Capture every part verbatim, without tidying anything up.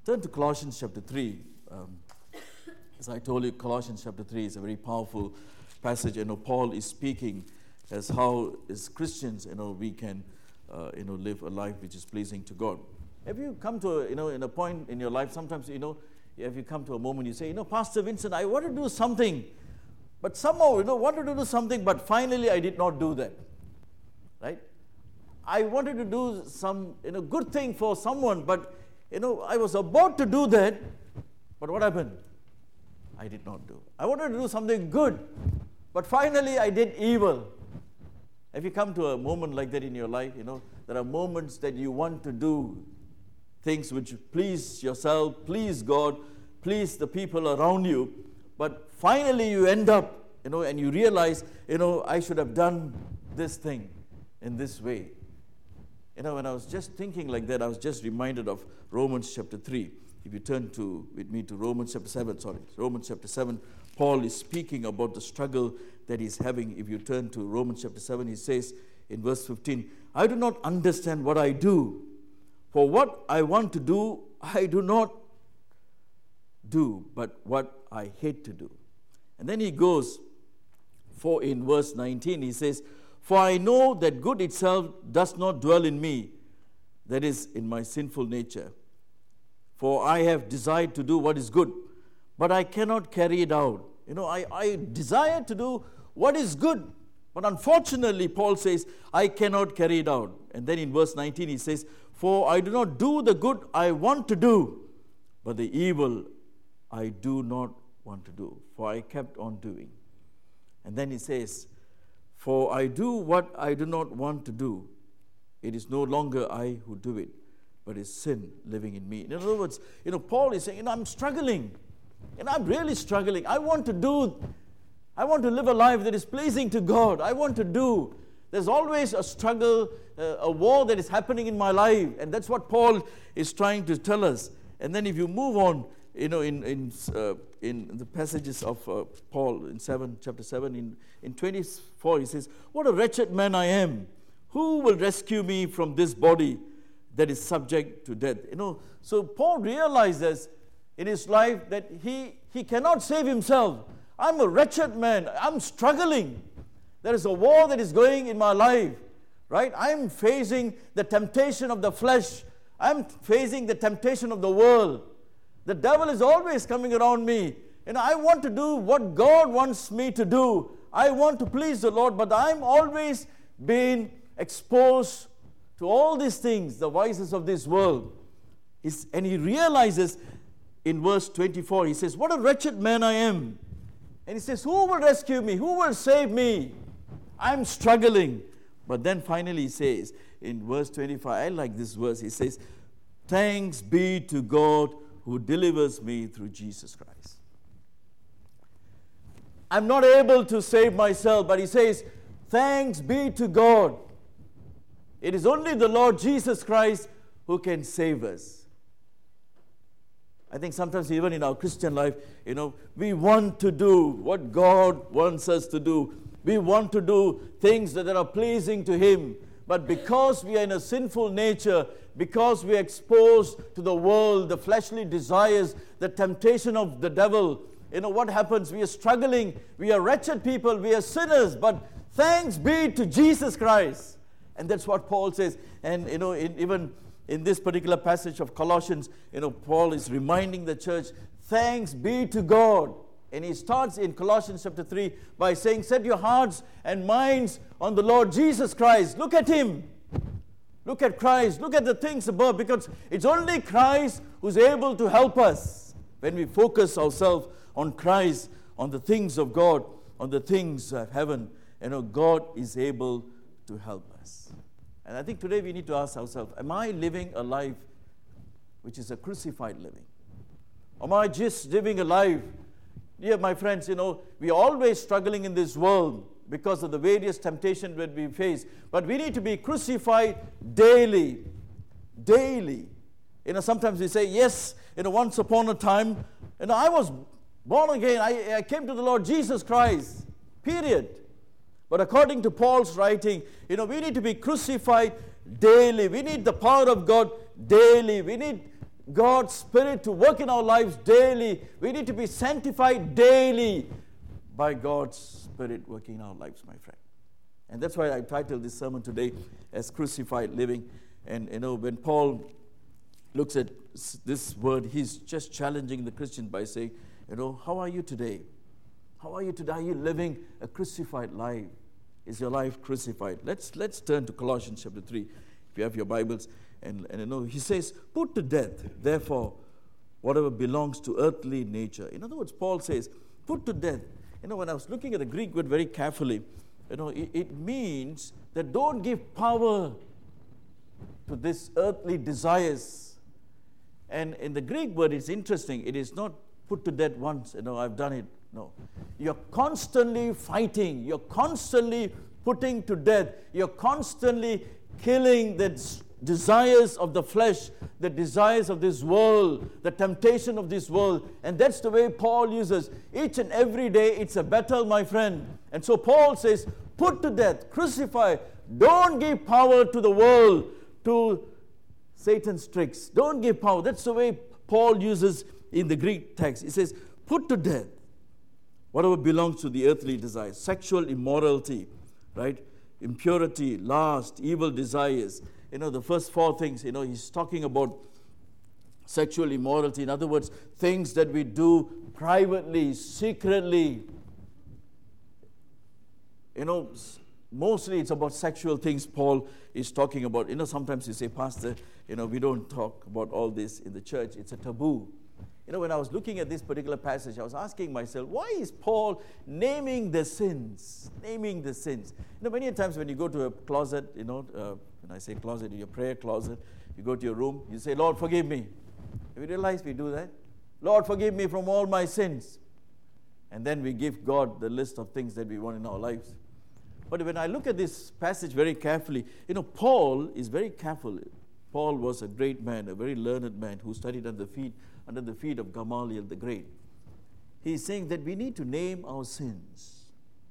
Turn to Colossians chapter three. Um, as I told you, Colossians chapter three is a very powerful passage. You know, Paul is speaking as how, as Christians, you know, we can, uh, you know, live a life which is pleasing to God. Have you come to, a, you know, in a point in your life, sometimes, you know, if you come to a moment, you say, you know, Pastor Vincent, I want to do something, but somehow, you know, wanted to do something, but finally I did not do that, right? I wanted to do some, you know, good thing for someone, but, you know, I was about to do that, but what happened? I did not do. I wanted to do something good, but finally I did evil. Have you come to a moment like that in your life? You know, there are moments that you want to do things which please yourself, please God, please the people around you, but finally you end up, you know, and you realize, you know, I should have done this thing in this way. You know, when I was just thinking like that, I was just reminded of Romans chapter three. If you turn to with me to Romans chapter seven, sorry, Romans chapter seven, Paul is speaking about the struggle that he's having. If you turn to Romans chapter seven, he says in verse fifteen, I do not understand what I do, for what I want to do, I do not do, but what I hate to do. And then he goes, for in verse nineteen, he says, for I know that good itself does not dwell in me, that is, in my sinful nature. For I have desired to do what is good, but I cannot carry it out. You know, I, I desire to do what is good, but unfortunately, Paul says, I cannot carry it out. And then in verse nineteen, he says, for I do not do the good I want to do, but the evil I do not want to do, for I kept on doing. And then he says, for I do what I do not want to do. It is no longer I who do it, but it's sin living in me. In other words, you know, Paul is saying, you know, I'm struggling. And I'm really struggling. I want to do, I want to live a life that is pleasing to God. I want to do. There's always a struggle, uh, a war that is happening in my life. And that's what Paul is trying to tell us. And then if you move on, you know, in in uh, in the passages of uh, Paul in seven, chapter seven, in, in twenty-four, he says, what a wretched man I am. Who will rescue me from this body that is subject to death? You know, so Paul realizes in his life that he, he cannot save himself. I'm a wretched man. I'm struggling. There is a war that is going in my life, right? I'm facing the temptation of the flesh. I'm facing the temptation of the world. The devil is always coming around me. And I want to do what God wants me to do. I want to please the Lord, but I'm always being exposed to all these things, the vices of this world. It's, and he realizes in verse twenty-four, he says, what a wretched man I am. And he says, who will rescue me? Who will save me? I'm struggling. But then finally he says, in verse twenty-five, I like this verse, he says, thanks be to God who delivers me through Jesus Christ. I'm not able to save myself, but he says, thanks be to God. It is only the Lord Jesus Christ who can save us. I think sometimes even in our Christian life, you know, we want to do what God wants us to do. We want to do things that are pleasing to Him. But because we are in a sinful nature, because we are exposed to the world, the fleshly desires, the temptation of the devil, you know, what happens? We are struggling. We are wretched people. We are sinners. But thanks be to Jesus Christ. And that's what Paul says. And, you know, in, even in this particular passage of Colossians, you know, Paul is reminding the church, thanks be to God. And he starts in Colossians chapter three by saying, set your hearts and minds on the Lord Jesus Christ. Look at Him. Look at Christ. Look at the things above, because it's only Christ who's able to help us. When we focus ourselves on Christ, on the things of God, on the things of heaven, you know, God is able to help us. And I think today we need to ask ourselves, am I living a life which is a crucified living? Am I just living a life? Dear my friends, you know, we are always struggling in this world because of the various temptations that we face. But we need to be crucified daily. Daily. You know, sometimes we say, yes, you know, once upon a time, you know, I was born again. I, I came to the Lord Jesus Christ. Period. But according to Paul's writing, you know, we need to be crucified daily. We need the power of God daily. We need God's Spirit to work in our lives daily. We need to be sanctified daily by God's Spirit working in our lives, my friend. And that's why I titled this sermon today as Crucified Living. And you know, when Paul looks at this word, he's just challenging the Christian by saying, you know, how are you today? How are you today? Are you living a crucified life? Is your life crucified? Let's let's turn to Colossians chapter three, if you have your Bibles. And, and you know, he says, put to death, therefore, whatever belongs to earthly nature. In other words, Paul says, put to death. You know, when I was looking at the Greek word very carefully, you know, it, it means that don't give power to these earthly desires. And in the Greek word, it's interesting. It is not put to death once, you know, I've done it. No. You're constantly fighting. You're constantly putting to death. You're constantly killing the desires of the flesh, the desires of this world, the temptation of this world. And that's the way Paul uses. Each and every day, it's a battle, my friend. And so Paul says, put to death, crucify. Don't give power to the world, to Satan's tricks. Don't give power. That's the way Paul uses in the Greek text. He says, put to death whatever belongs to the earthly desires. Sexual immorality, right? Impurity, lust, evil desires. You know, the first four things, you know, he's talking about sexual immorality. In other words, things that we do privately, secretly. You know, mostly it's about sexual things Paul is talking about. You know, sometimes you say, Pastor, you know, we don't talk about all this in the church. It's a taboo. You know, when I was looking at this particular passage, I was asking myself, why is Paul naming the sins? Naming the sins. You know, many times when you go to a closet, you know, uh, when I say closet, your prayer closet, you go to your room, you say, Lord, forgive me. Have you realized we do that? Lord, forgive me from all my sins. And then we give God the list of things that we want in our lives. But when I look at this passage very carefully, you know, Paul is very careful. Paul was a great man, a very learned man who studied under the feet, under the feet of Gamaliel the Great. He's saying that we need to name our sins.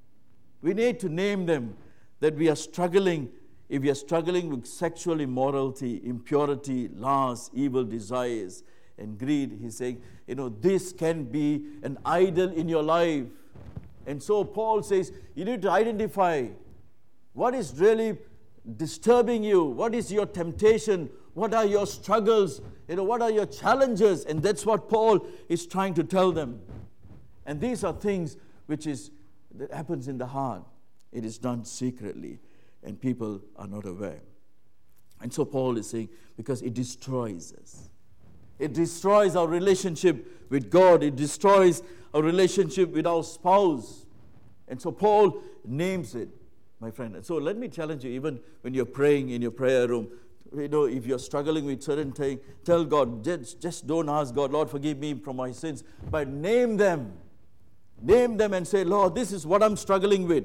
We need to name them, that we are struggling. If we are struggling with sexual immorality, impurity, lust, evil desires, and greed, he's saying, you know, this can be an idol in your life. And so Paul says, you need to identify what is really disturbing you, what is your temptation, what are your struggles, you know, what are your challenges, and that's what Paul is trying to tell them. And these are things which is that happens in the heart. It is done secretly, and people are not aware. And so Paul is saying, because it destroys us. It destroys our relationship with God. It destroys our relationship with our spouse. And so Paul names it, my friend. And so let me challenge you, even when you're praying in your prayer room, you know, if you're struggling with certain things, tell God, just, just don't ask God, Lord, forgive me from my sins, but name them. Name them and say, Lord, this is what I'm struggling with.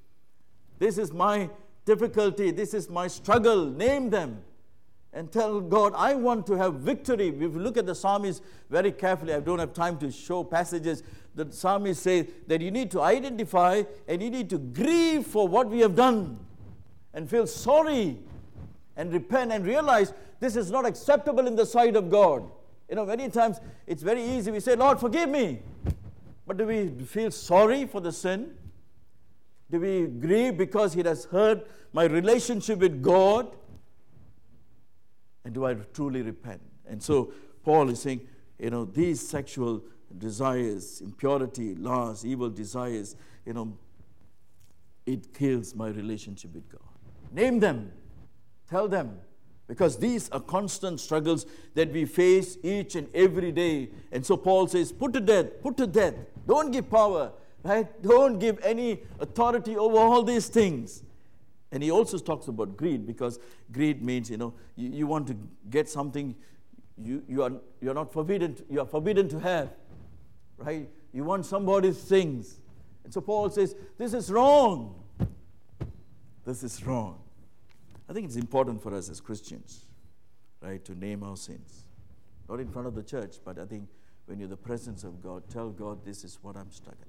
This is my difficulty. This is my struggle. Name them. And tell God, I want to have victory. If you look at the psalmist very carefully, I don't have time to show passages. The psalmist says that you need to identify and you need to grieve for what we have done and feel sorry and repent and realize this is not acceptable in the sight of God. You know, many times it's very easy. We say, Lord, forgive me. But do we feel sorry for the sin? Do we grieve because it has hurt my relationship with God? And do I truly repent? And so Paul is saying, you know, these sexual desires, impurity, lust, evil desires, you know, it kills my relationship with God. Name them. Tell them. Because these are constant struggles that we face each and every day. And so Paul says, put to death, put to death. Don't give power, right? Don't give any authority over all these things. And he also talks about greed, because greed means, you know, you, you want to get something you, you are you're not forbidden to, you are forbidden to have, right? You want somebody's things. And so Paul says, this is wrong. This is wrong. I think it's important for us as Christians, right, to name our sins. Not in front of the church, but I think when you're in the presence of God, tell God, this is what I'm struggling.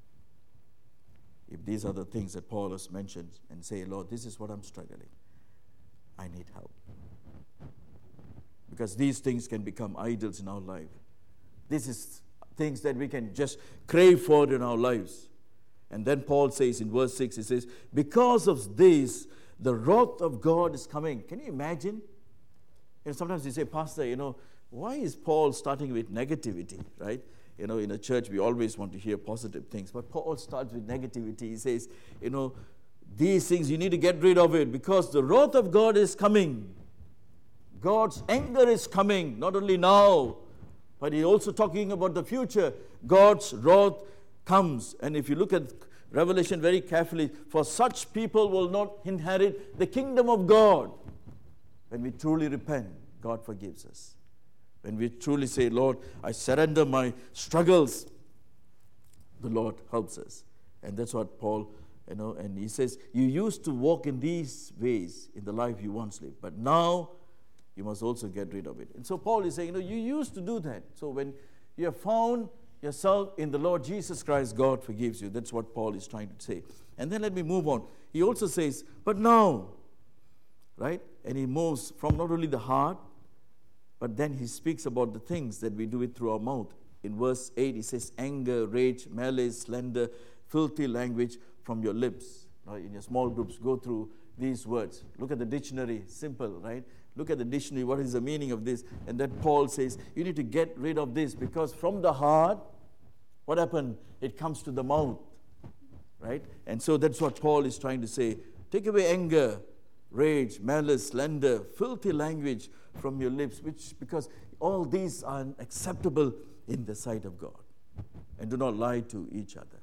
If these are the things that Paul has mentioned, and say, Lord, this is what I'm struggling. I need help. because these things can become idols in our life. This is things that we can just crave for in our lives. And then Paul says in verse six, he says, because of this, the wrath of God is coming. Can you imagine? You know, sometimes you say, Pastor, you know, why is Paul starting with negativity, right? You know, in a church, we always want to hear positive things. But Paul starts with negativity. He says, you know, these things, you need to get rid of it because the wrath of God is coming. God's anger is coming, not only now, but he's also talking about the future. God's wrath comes. And if you look at Revelation very carefully, for such people will not inherit the kingdom of God. When we truly repent, God forgives us. When we truly say, Lord, I surrender my struggles, the Lord helps us. And that's what Paul, you know, and he says, you used to walk in these ways in the life you once lived, but now you must also get rid of it. And so Paul is saying, you know, you used to do that. So when you have found yourself in the Lord Jesus Christ, God forgives you. That's what Paul is trying to say. And then let me move on. He also says, but now, right? And he moves from not only the heart, but then he speaks about the things that we do it through our mouth. In verse eight, he says, anger, rage, malice, slander, filthy language from your lips. Now, in your small groups, go through these words. Look at the dictionary, simple, right? Look at the dictionary, what is the meaning of this? And then Paul says, you need to get rid of this because from the heart, what happened? It comes to the mouth, right? And so that's what Paul is trying to say. Take away anger, rage, malice, slander, filthy language from your lips, which because all these are unacceptable in the sight of God. And do not lie to each other.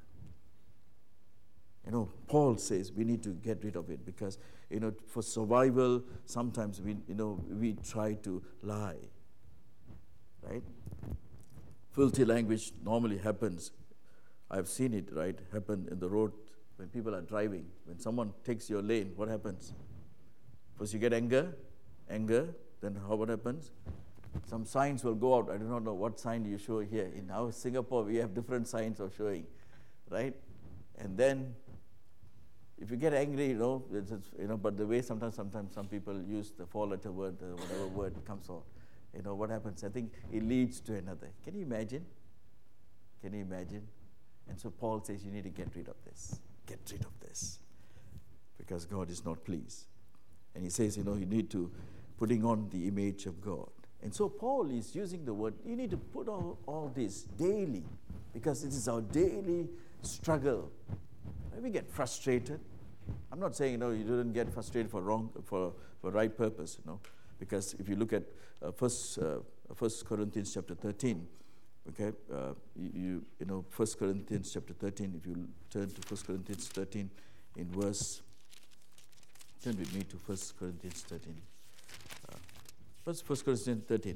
You know, Paul says we need to get rid of it because, you know, for survival, sometimes we, you know, we try to lie, right? Filthy language normally happens. I've seen it, right, happen in the road when people are driving. When someone takes your lane, what happens? First you get anger, anger, then how what happens? Some signs will go out. I do not know what sign you show here. In our Singapore, we have different signs of showing, right? And then if you get angry, you know, it's, it's, you know, but the way sometimes, sometimes some people use the four-letter word, uh, whatever word comes out, you know, what happens? I think it leads to another. Can you imagine? Can you imagine? And so Paul says you need to get rid of this. Get rid of this. Because God is not pleased. And he says, you know, you need to putting on the image of God. And so Paul is using the word, you need to put on all this daily. Because it is our daily struggle. We get frustrated. I'm not saying, you know, you didn't get frustrated for wrong, for for right purpose, you know, because if you look at uh, First uh, First Corinthians chapter thirteen, okay, uh, you, you you know First Corinthians chapter thirteen. If you turn to First Corinthians thirteen, in verse, turn with me to First Corinthians thirteen. Uh, First First Corinthians thirteen.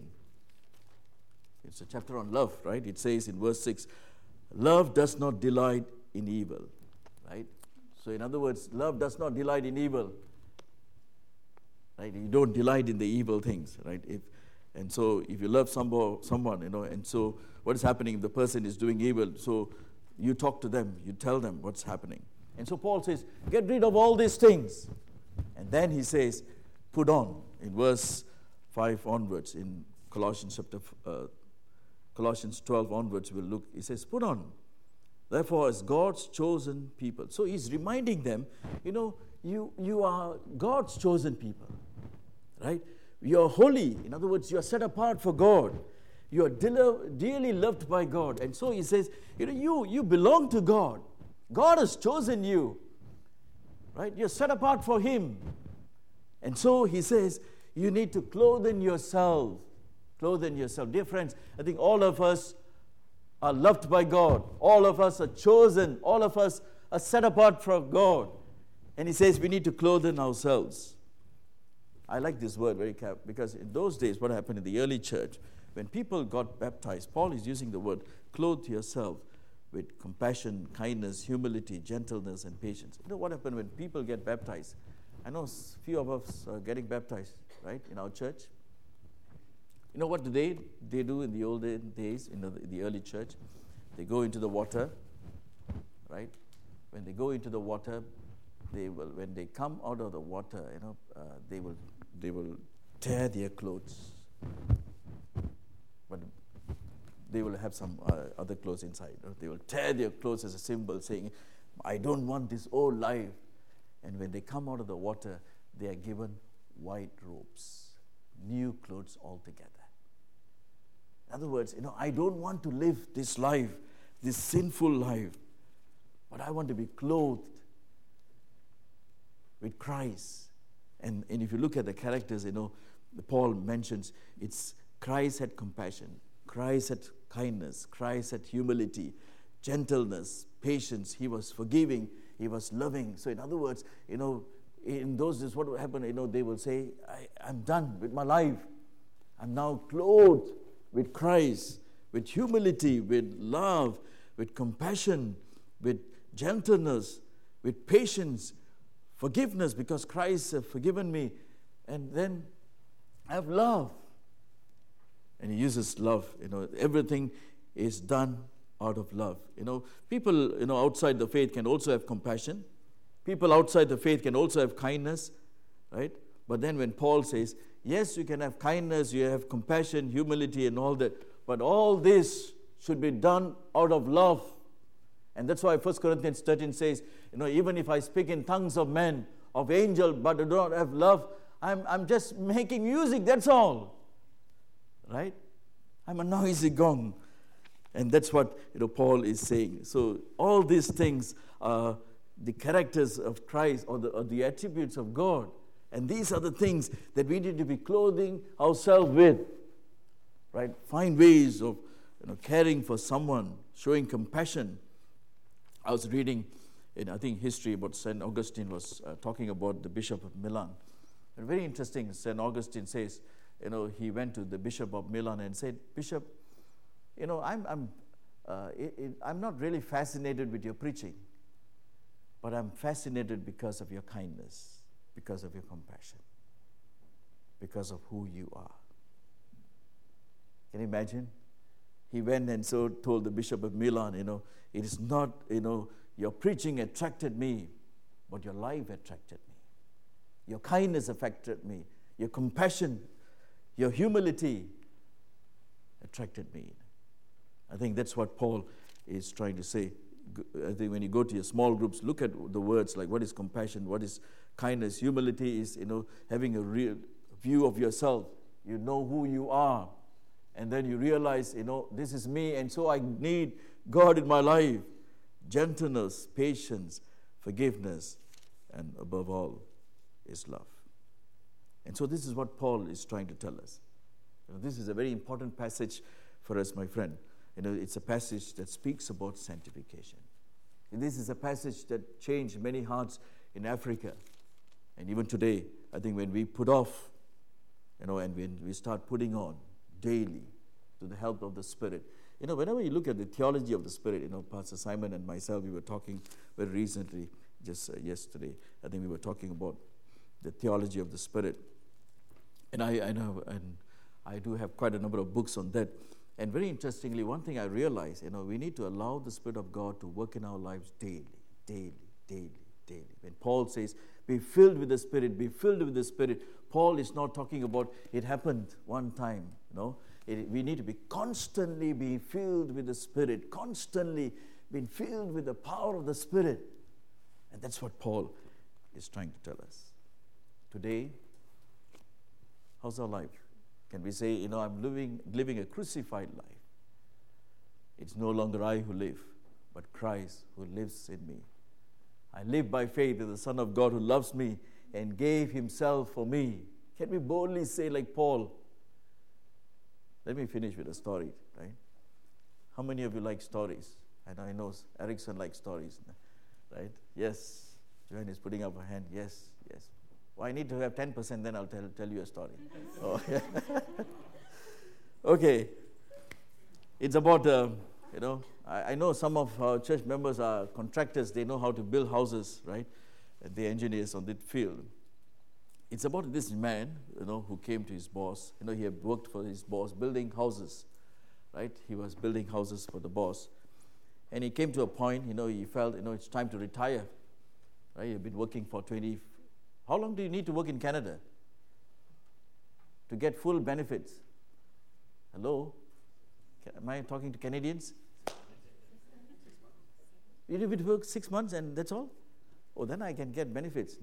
It's a chapter on love, right? It says in verse six, love does not delight in evil. Right? So in other words, love does not delight in evil. Right? You don't delight in the evil things, right? If and so if you love somebody, someone, you know, and so what is happening if the person is doing evil? So you talk to them, you tell them what's happening. And so Paul says, get rid of all these things. And then he says, put on, in verse five onwards, in Colossians chapter uh, Colossians twelve onwards, we'll look, he says, put on. Therefore, as God's chosen people. So he's reminding them, you know, you, you are God's chosen people, right? You are holy. In other words, you are set apart for God. You are dearly loved by God. And so he says, you know, you, you belong to God. God has chosen you, right? You're set apart for him. And so he says, you need to clothe in yourself. Clothe in yourself. Dear friends, I think all of us are loved by God. All of us are chosen. All of us are set apart for God. And he says we need to clothe in ourselves. I like this word very carefully because in those days, what happened in the early church, when people got baptized, Paul is using the word, clothe yourself with compassion, kindness, humility, gentleness, and patience. You know what happened when people get baptized? I know a few of us are getting baptized, right, in our church. You know what do they, they do in the olden days, in the, the early church? They go into the water, right? When they go into the water, they will, when they come out of the water, you know, uh, they will they will tear their clothes, But they will have some uh, other clothes inside. Or they will tear their clothes as a symbol, saying, I don't want this old life. And when they come out of the water, they are given white robes, new clothes altogether. In other words, you know, I don't want to live this life, this sinful life, but I want to be clothed with Christ. And, and if you look at the characters, you know, Paul mentions it's Christ had compassion, Christ had kindness, Christ had humility, gentleness, patience. He was forgiving, he was loving. So in other words, you know, in those days, what will happen? You know, they will say, I, I'm done with my life. I'm now clothed with Christ, with humility, with love, with compassion, with gentleness, with patience, forgiveness, because Christ has forgiven me. And then I have love. And he uses love. You know, everything is done out of love. You know, people, you know, outside the faith can also have compassion. People outside the faith can also have kindness, right? But then when Paul says, yes, you can have kindness, you have compassion, humility, and all that, but all this should be done out of love. And that's why First Corinthians thirteen says, you know, even if I speak in tongues of men, of angels, but I do not have love, I'm, I'm just making music, that's all. Right? I'm a noisy gong. And that's what, you know, Paul is saying. So all these things are the characters of Christ, or the, or the attributes of God. And these are the things that we need to be clothing ourselves with. Right? Find ways of, you know, caring for someone, showing compassion. I was reading in, I think, history about Saint Augustine was uh, talking about the Bishop of Milan. And very interesting, Saint Augustine says, you know, he went to the Bishop of Milan and said, Bishop, you know, I'm, I'm, uh, it, it, I'm not really fascinated with your preaching, but I'm fascinated because of your kindness, because of your compassion, because of who you are. Can you imagine? He went and so told the Bishop of Milan, you know, it is not, you know, your preaching attracted me, but your life attracted me. Your kindness affected me. Your compassion, your humility attracted me. I think that's what Paul is trying to say. I think when you go to your small groups, look at the words like what is compassion, what is kindness. Humility is, you know, having a real view of yourself. You know who you are. And then you realize, you know, this is me, and so I need God in my life. Gentleness, patience, forgiveness, and above all is love. And so this is what Paul is trying to tell us. You know, this is a very important passage for us, my friend. You know, it's a passage that speaks about sanctification. And this is a passage that changed many hearts in Africa. And even today, I think when we put off, you know, and when we start putting on daily to the help of the Spirit. You know, whenever you look at the theology of the Spirit, you know, Pastor Simon and myself, we were talking very recently, just uh, yesterday, I think we were talking about the theology of the Spirit. And I, I know, and I do have quite a number of books on that. And very interestingly, one thing I realized, you know, we need to allow the Spirit of God to work in our lives daily, daily, daily, daily. When Paul says, be filled with the Spirit, be filled with the Spirit, Paul is not talking about it happened one time, you know. It, we need to be constantly being filled with the Spirit, constantly being filled with the power of the Spirit. And that's what Paul is trying to tell us. Today, how's our life? Can we say, you know, I'm living, living a crucified life. It's no longer I who live, but Christ who lives in me. I live by faith in the Son of God who loves me and gave himself for me. Can we boldly say like Paul? Let me finish with a story, right? How many of you like stories? And I know Erickson likes stories, right? Yes. Joanne is putting up her hand. Yes, yes. Well, I need to have ten percent, then I'll tell, tell you a story. Oh, yeah. Okay. It's about, uh, you know, I, I know some of our church members are contractors. They know how to build houses, right? And they're engineers on that field. It's about this man, you know, who came to his boss. You know, he had worked for his boss, building houses, right? He was building houses for the boss. And he came to a point, you know, he felt, you know, it's time to retire, right? He'd been working for twenty. How long do you need to work in Canada to get full benefits? Hello? Am I talking to Canadians? You need to work six months and that's all? Oh, then I can get benefits.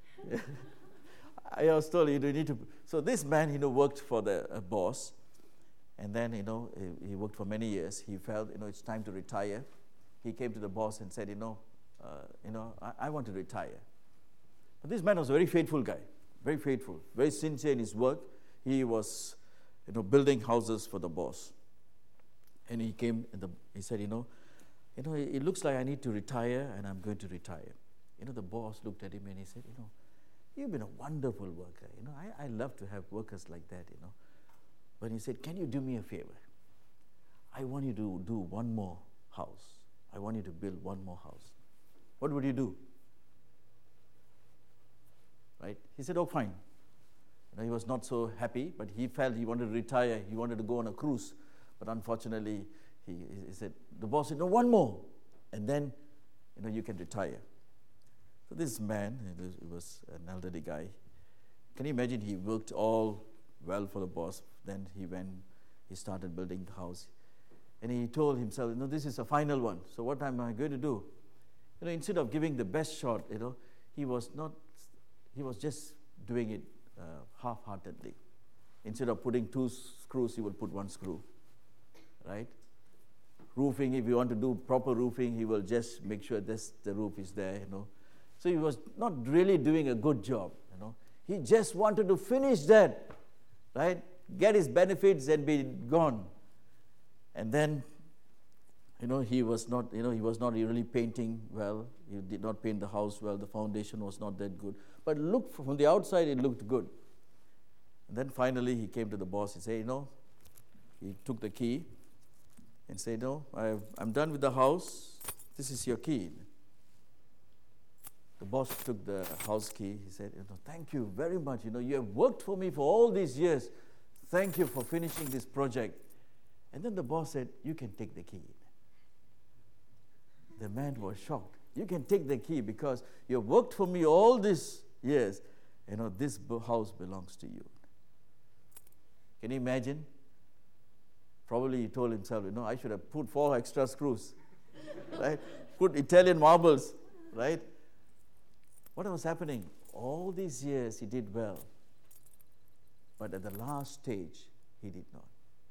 I was told you need to. So this man, you know, worked for the uh, boss, and then you know he, he worked for many years. He felt you know it's time to retire. He came to the boss and said, you know, uh, you know, I, I want to retire. But this man was a very faithful guy, very faithful, very sincere in his work. He was, you know, building houses for the boss. And he came and the, he said, you know, you know, it, it looks like I need to retire, and I'm going to retire. You know, the boss looked at him and he said, you know, you've been a wonderful worker. You know, I, I love to have workers like that, you know. But he said, can you do me a favor? I want you to do one more house. I want you to build one more house. What would you do? Right? He said, oh, fine. You know, he was not so happy, but he felt he wanted to retire. He wanted to go on a cruise. But unfortunately, he, he said, the boss said, no, one more. And then, you know, you can retire. So this man, he was an elderly guy. Can you imagine? He worked all well for the boss. Then he went, he started building the house. And he told himself, you know, this is a final one. So what am I going to do? You know, instead of giving the best shot, you know, he was not, he was just doing it uh, half-heartedly. Instead of putting two screws, he would put one screw, right? Roofing, if you want to do proper roofing, he will just make sure this, the roof is there, you know. So he was not really doing a good job, you know. He just wanted to finish that, right? Get his benefits and be gone. And then, you know, he was not, you know, he was not really painting well. He did not paint the house well. The foundation was not that good. But look, from the outside, it looked good. And then finally, he came to the boss. He said, you know, he took the key and said, no, I've, I'm done with the house. This is your key. The boss took the house key. He said, you know, thank you very much. You know, you have worked for me for all these years. Thank you for finishing this project. And then the boss said, you can take the key. The man was shocked. You can take the key because you have worked for me all these years. You know, this house belongs to you. Can you imagine? Probably he told himself, you know, I should have put four extra screws, right? Put Italian marbles, right? What was happening? All these years he did well. But at the last stage, he did not.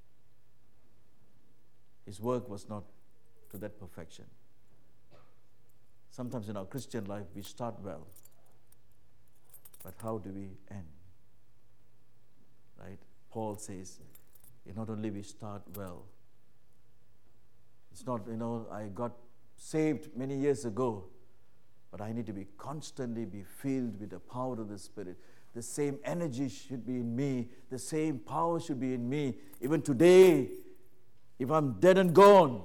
His work was not to that perfection. Sometimes in our Christian life, we start well. But how do we end? Right? Paul says, not only we start well. It's not, you know, I got saved many years ago, but I need to be constantly be filled with the power of the Spirit. The same energy should be in me. The same power should be in me. Even today, if I'm dead and gone,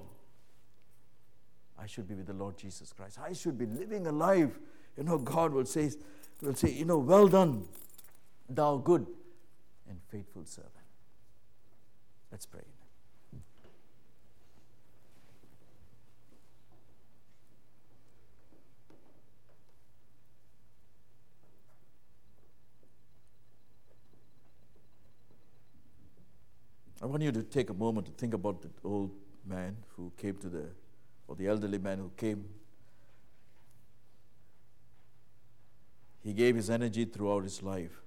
I should be with the Lord Jesus Christ. I should be living a life. You know, God will say, will say, you know, well done, thou good and faithful servant. Let's pray. I want you to take a moment to think about the old man who came to the, or the elderly man who came. He gave his energy throughout his life.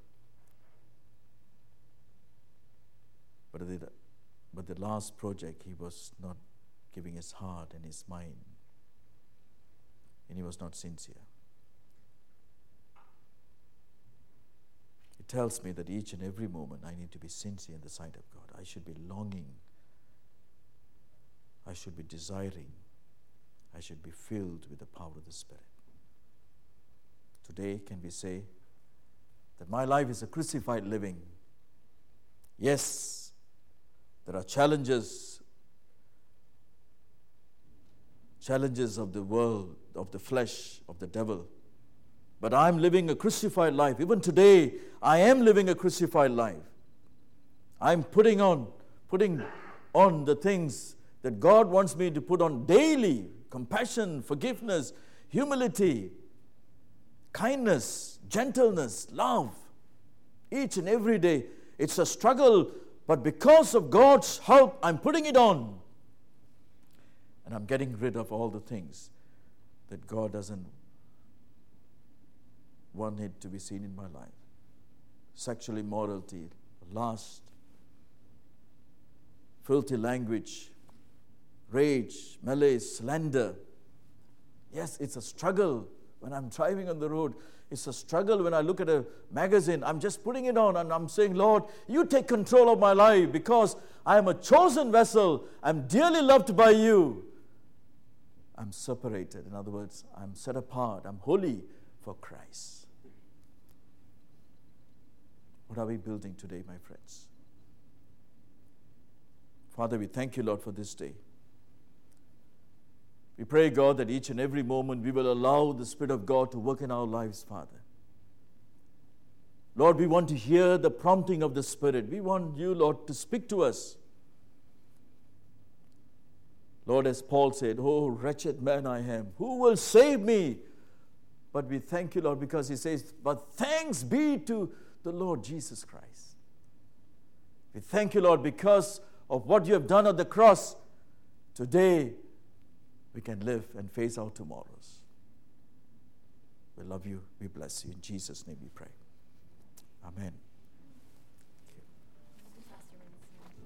But the, but the last project, he was not giving his heart and his mind. And he was not sincere. It tells me that each and every moment I need to be sincere in the sight of God. I should be longing. I should be desiring. I should be filled with the power of the Spirit. Today, can we say that my life is a crucified living? Yes, there are challenges, challenges of the world, of the flesh, of the devil. But I'm living a crucified life. Even today, I am living a crucified life. I'm putting on, putting on the things that God wants me to put on daily. Compassion, forgiveness, humility, kindness, gentleness, love. Each and every day. It's a struggle But because of God's help, I'm putting it on. And I'm getting rid of all the things that God doesn't want it to be seen in my life. Sexual immorality, lust, filthy language, rage, malice, slander. Yes, it's a struggle when I'm driving on the road. It's a struggle when I look at a magazine. I'm just putting it on and I'm saying, Lord, you take control of my life because I am a chosen vessel. I'm dearly loved by you. I'm separated. In other words, I'm set apart. I'm holy for Christ. What are we building today, my friends? Father, we thank you, Lord, for this day. We pray, God, that each and every moment we will allow the Spirit of God to work in our lives, Father. Lord, we want to hear the prompting of the Spirit. We want you, Lord, to speak to us. Lord, as Paul said, oh, wretched man I am, who will save me? But we thank you, Lord, because he says, but thanks be to the Lord Jesus Christ. We thank you, Lord, because of what you have done on the cross. Today, we can live and face our tomorrows. We love you. We bless you. In Jesus' name we pray. Amen.